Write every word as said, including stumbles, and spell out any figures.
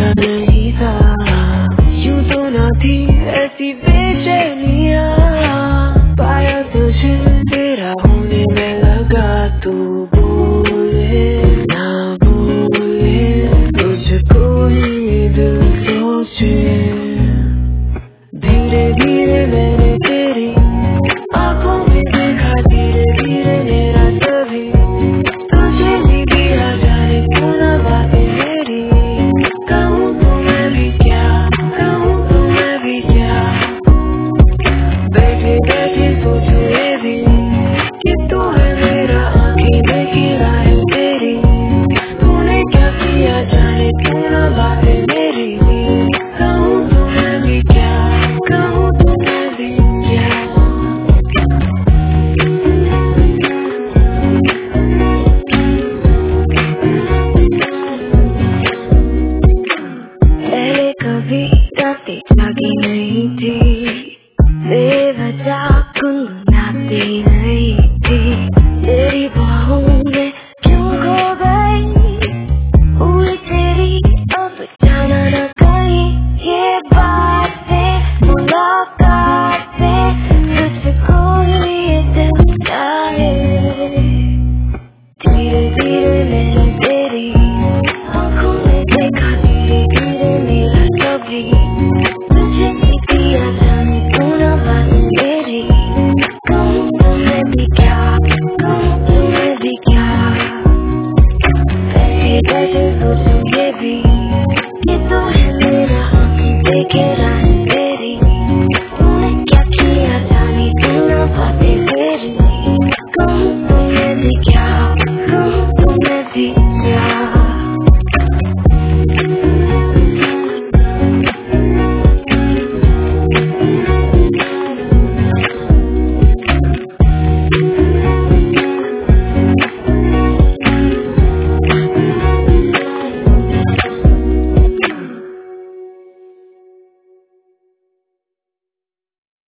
नहीं था, यूं तो ना थी ऐसी बेचैनियां। पाया तुझे तेरा होने में लगा, तू बोले ना बोले तुझको ही दिल सोचे। धीरे धीरे मैंने तेरी आंखों में देखा, धीरे धीरे मेरा सभी तुझे भी दिया, जाने क्यों ना बातें मेरी। कहूँ तो मैं भी क्या, कहूँ तो मैं भी क्या, बैठे बैठे सोचूं ये भी कि तू है मेरा, आँखें देखी राहें तेरी। तूने क्या किया, जाने क्यों ना बातें मेरी। कहूँ तो मैं भी क्या, कहूँ तो मैं भी क्या। पहले कभी रातें जागी